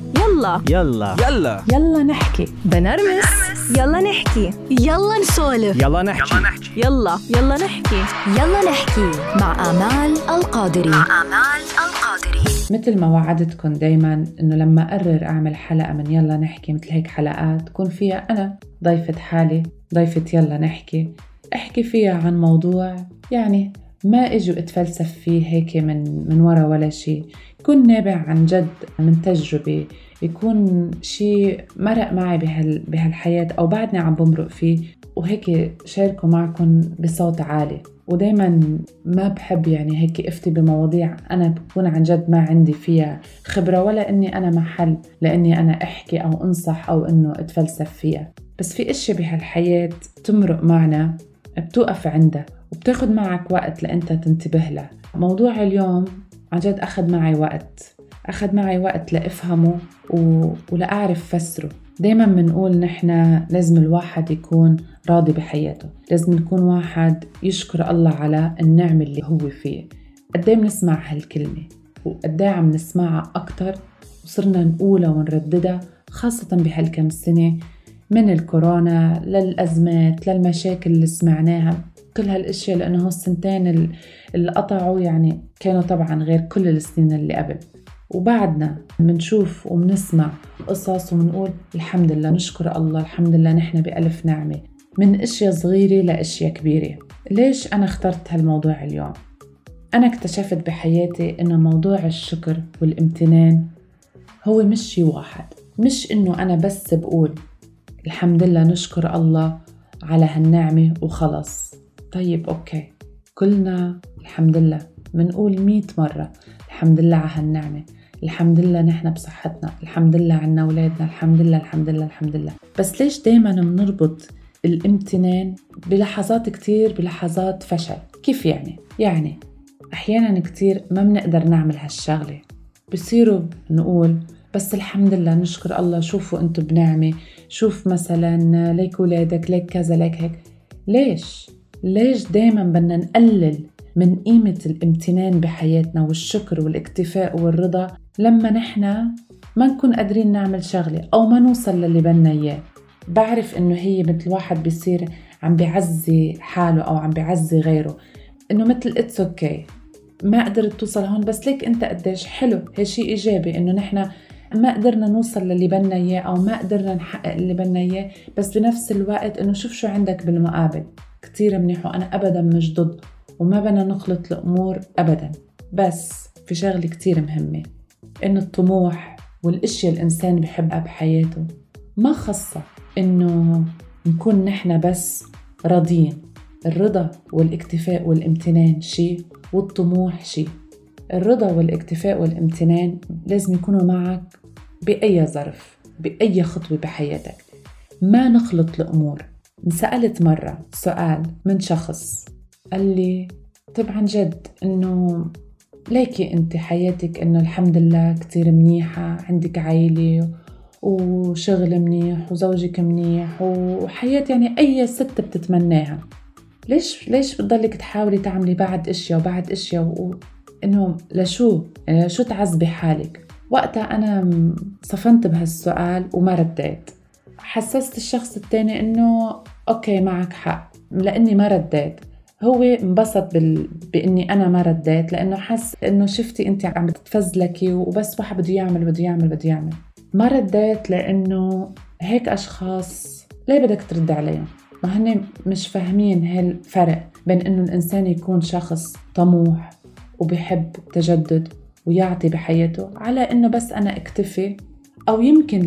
يلا يلا يلا يلا نحكي. بنرمس. يلا نحكي. يلا نسولف. يلا نحكي. يلا نحكي. يلا نحكي مع آمال القادري. مثل ما وعدتكم دايما إنه لما أقرر أعمل حلقة من يلا نحكي مثل هيك حلقات تكون فيها أنا ضيفة حالي، ضيفة يلا نحكي، أحكي فيها عن موضوع يعني ما إجوا أتفلسف فيه هيك من ورا ولا شيء، يكون نابع عن جد من تجربة، يكون شيء مرق معي بهالحياة أو بعدني عم بمرق فيه، وهيك شاركه معكم بصوت عالي. ودايما ما بحب يعني هيك افتي بمواضيع أنا بكون عن جد ما عندي فيها خبرة ولا إني أنا محل لإني أنا أحكي أو أنصح أو إنه أتفلسف فيها. بس في إشي بهالحياة تمرق معنا بتوقف عندها وبتاخد معك وقت لأنت تنتبه له. موضوع اليوم عن جد أخذ معي وقت لأفهمه ولأعرف فسره. دايما بنقول نحنا لازم الواحد يكون راضي بحياته، لازم يكون واحد يشكر الله على النعمة اللي هو فيه. قديه بنسمع هالكلمة وقديه عم نسمعها أكتر وصرنا نقولها ونرددها، خاصة بهالكم سنة من الكورونا للأزمات للمشاكل اللي سمعناها، كل هالاشياء، لأنه السنتين اللي قطعوا يعني كانوا طبعا غير كل السنين اللي قبل. وبعدنا منشوف ومنسمع قصص ومنقول الحمد لله، نشكر الله، الحمد لله نحن بألف نعمة، من اشياء صغيرة لاشياء كبيرة. ليش أنا اخترت هالموضوع اليوم؟ أنا اكتشفت بحياتي إنه موضوع الشكر والامتنان هو مش شيء واحد، مش إنه أنا بس بقول الحمد لله نشكر الله على هالنعمة وخلص. طيب أوكي، كلنا الحمد لله منقول 100 مرة الحمد لله على هالنعمة، الحمد لله نحن بصحتنا، الحمد لله عنا أولادنا، الحمد لله الحمد لله الحمد لله. بس ليش دايما بنربط الامتنان بلحظات كتير، بلحظات فشل؟ كيف يعني أحيانا كتير ما بنقدر نعمل هالشغلة، بصيروا نقول بس الحمد لله نشكر الله، شوفوا أنتوا بنعمة، شوف مثلا ليك ولادك، ليك كذا، ليك هيك. ليش دايما بدنا نقلل من قيمة الامتنان بحياتنا والشكر والاكتفاء والرضا لما نحنا ما نكون قادرين نعمل شغلة أو ما نوصل للي بدنا إياه؟ بعرف إنه هي مثل واحد بيصير عم بيعزي حاله أو عم بيعزي غيره، إنه مثل it's okay، ما قدرت توصل هون بس ليك أنت قديش حلو. هي شيء إيجابي إنه نحنا ما قدرنا نوصل للي بدنا إياه أو ما قدرنا نحقق اللي بدنا إياه، بس بنفس الوقت إنه شوف شو عندك بالمقابل. كتير منيح وأنا أبدا مش ضد وما بدنا نخلط الأمور أبدا، بس في شغلة كتير مهمة، إنه الطموح والأشياء الإنسان بيحبها بحياته ما خاصة إنه نكون نحنا بس راضين. الرضا والاكتفاء والامتنان شيء والطموح شيء. الرضا والاكتفاء والامتنان لازم يكونوا معك بأي ظرف، بأي خطوة بحياتك، ما نخلط الأمور. سألت مرة سؤال من شخص قال لي طبعا جد إنه ليكي أنت حياتك إنه الحمد لله كتير منيحة، عندك عائلة وشغل منيح وزوجك منيح وحياة يعني أي ست بتتمناها، ليش بتضلك تحاولي تعملي بعد إشياء وبعد إشياء إنه لشو تعذبي حالك؟ وقتها أنا صفنت بهالسؤال وما رديت. حسست الشخص التاني إنه أوكي معك حق، لأني ما رديت. هو انبسط بإني أنا ما رديت لأنه حس إنه شفتي أنت عم بتتفزلكي وبس واحد بده يعمل. ما رديت لأنه هيك أشخاص ليه بدك ترد عليهم؟ ما هن مش فاهمين هالفرق بين إنه الإنسان يكون شخص طموح وبيحب تجدد ويعطي بحياته، على إنه بس أنا اكتفي، أو يمكن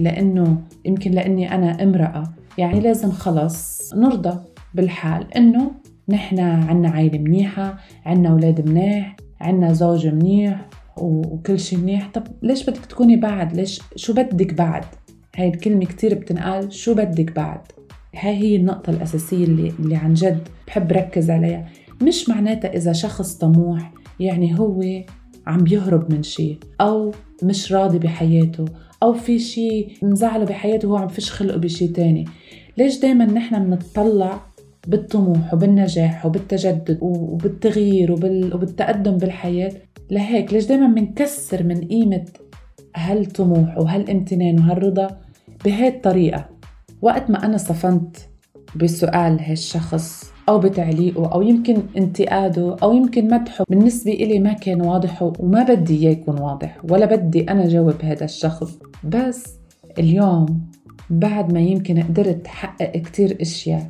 لأني أنا امرأة يعني لازم خلص نرضى بالحال إنه نحنا عنا عائلة منيحة، عنا أولاد منيح، عنا زوج منيح وكل شيء منيح. طب ليش بدك تكوني بعد؟ شو بدك بعد؟ هاي الكلمة كتير بتنقال، شو بدك بعد؟ هاي هي النقطة الأساسية اللي عن جد بحب ركز عليها. مش معناتها إذا شخص طموح يعني هو عم بيهرب من شيء أو مش راضي بحياته أو في شيء مزعله بحياته وهو عم فيش خلقه بشيء تاني. ليش دايما نحنا بنطلع بالطموح وبالنجاح وبالتجدد وبالتغيير وبالتقدم بالحياة؟ لهيك ليش دايما بنكسر من قيمة هالطموح وهالامتنان وهالرضا بهاي الطريقة. وقت ما أنا صفنت بسؤال هالشخص أو بتعليقه أو يمكن انتقاده أو يمكن مدحه، بالنسبة إلي ما كان واضح وما بدي إياه يكون واضح ولا بدي أنا جاوب هذا الشخص. بس اليوم بعد ما يمكن قدرت أحقق كتير أشياء،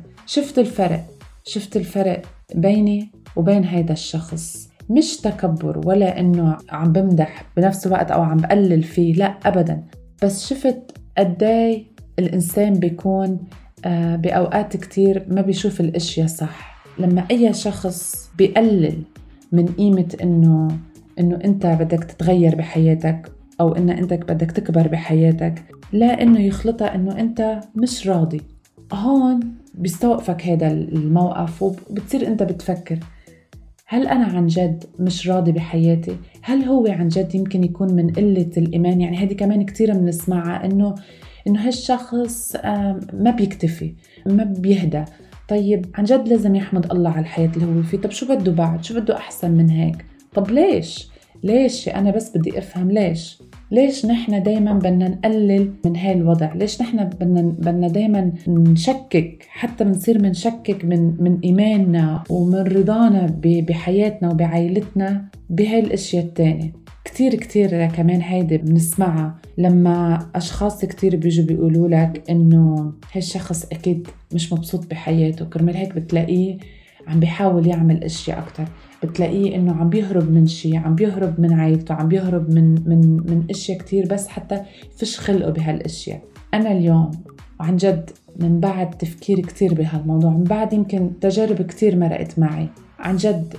شفت الفرق بيني وبين هذا الشخص. مش تكبر ولا إنه عم بمدح بنفس الوقت أو عم بقلل فيه، لا أبداً، بس شفت قداي الإنسان بيكون بأوقات كتير ما بيشوف الأشياء صح. لما أي شخص بيقلل من قيمة إنه أنت بدك تتغير بحياتك أو إنه أنت بدك تكبر بحياتك، لا إنه يخلطها إنه أنت مش راضي، هون بيستوقفك هذا الموقف وبتصير أنت بتفكر هل أنا عن جد مش راضي بحياتي؟ هل هو عن جد يمكن يكون من قلة الإيمان؟ يعني هذه كمان كتير بنسمعها إنه هالشخص ما بيكتفي، ما بيهدى. طيب عن جد لازم يحمد الله على الحياة اللي هو فيه. طب شو بده بعد؟ شو بده أحسن من هيك؟ طب ليش أنا بس بدي أفهم ليش نحن دايما بدنا نقلل من هاي الوضع؟ ليش نحن بدنا دايما نشكك، حتى بنصير منشكك من إيماننا ومن رضانا بحياتنا وبعائلتنا بهاي الأشياء التانية. كتير كمان هيدا بنسمعها لما أشخاص كتير بيجوا بيقولوا لك إنه هالشخص أكيد مش مبسوط بحياته، كرمال هيك بتلاقيه عم بيحاول يعمل أشياء أكتر، بتلاقيه إنه عم بيهرب من شيء، عم بيهرب من عائلته، عم بيهرب من أشياء كتير بس حتى فيش خلقه بهالأشياء. أنا اليوم عن جد من بعد تفكير كتير بهالموضوع، من بعد يمكن تجارب كتير مرقت معي، عن جد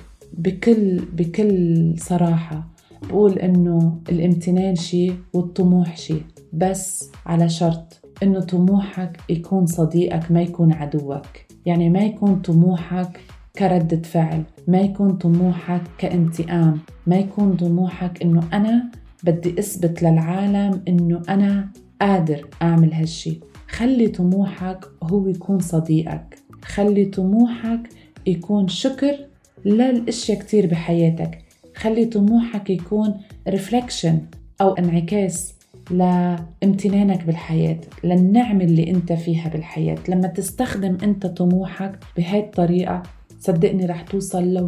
بكل صراحة بقول إنه الامتنان شيء والطموح شيء، بس على شرط إنه طموحك يكون صديقك ما يكون عدوك. يعني ما يكون طموحك كردة فعل، ما يكون طموحك كانتقام، ما يكون طموحك إنه أنا بدي أثبت للعالم إنه أنا قادر أعمل هالشي. خلي طموحك هو يكون صديقك، خلي طموحك يكون شكر للأشياء كتير بحياتك، خلي طموحك يكون ريفلكشن أو انعكاس لامتنانك بالحياة، للنعمة اللي انت فيها بالحياة. لما تستخدم انت طموحك بهاي الطريقة صدقني رح توصل لو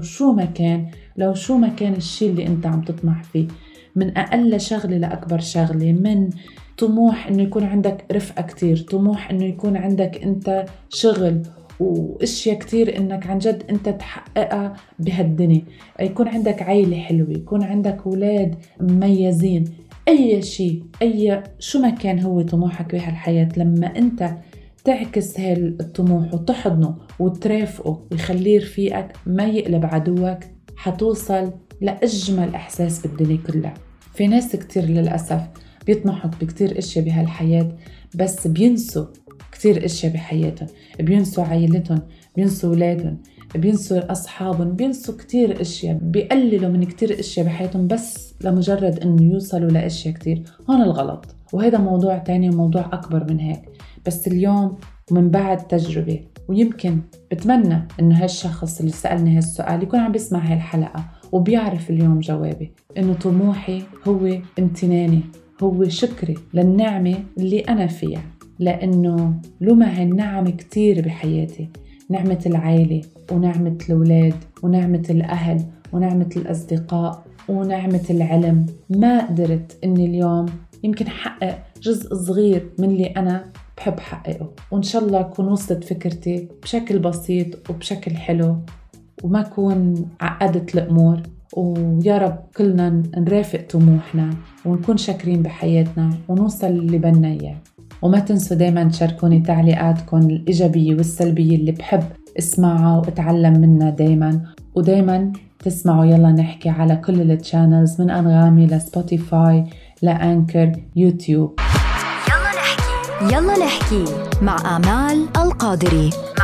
شو ما كان الشيء اللي انت عم تطمح فيه، من أقل شغلة لأكبر شغلة، من طموح انه يكون عندك رفقة كتير، طموح انه يكون عندك انت شغل واشياء كتير انك عن جد انت تحققها بهالدنيا، يكون عندك عائلة حلوة، يكون عندك أولاد مميزين، اي شيء شو ما كان هو طموحك بهالحياة. لما انت تعكس هالطموح وتحضنه وترافقه ويخليه رفيقك ما يقلب عدوك، حتوصل لأجمل إحساس بالدنيا كلها. في ناس كتير للأسف بيطمحوا بكتير اشياء بهالحياة بس بينسوا كتير اشياء بحياتهم، بينسوا عائلتهم، بينسوا أولادهم، بينسوا أصحابهم، بينسوا كتير اشياء، بيقللوا من كتير اشياء بحياتهم بس لمجرد انه يوصلوا لاشياء كتير. هون الغلط، وهذا موضوع تاني وموضوع أكبر من هيك. بس اليوم ومن بعد تجربة، ويمكن بتمنى انه هالشخص اللي سألني هالسؤال يكون عم بيسمع هالحلقة وبيعرف اليوم جوابي، انه طموحي هو امتناني، هو شكري للنعمة اللي أنا فيها، لأنه لما هالنعم كتير بحياتي، نعمة العائلة ونعمة الأولاد ونعمة الأهل ونعمة الأصدقاء ونعمة العلم، ما قدرت إني اليوم يمكن حقق جزء صغير من اللي أنا بحب حققه. وإن شاء الله أكون وصلت فكرتي بشكل بسيط وبشكل حلو وما أكون عقدت الأمور، ويا رب كلنا نرافق طموحنا ونكون شاكرين بحياتنا ونوصل اللي بدنا إياه. وما تنسوا دايما تشاركوني تعليقاتكم الإيجابية والسلبية اللي بحب اسمعها واتعلم منها دايما، ودايما تسمعوا يلا نحكي على كل التشانلز من أنغامي لسبوتيفاي لأنكر يوتيوب. يلا نحكي مع آمال القادري.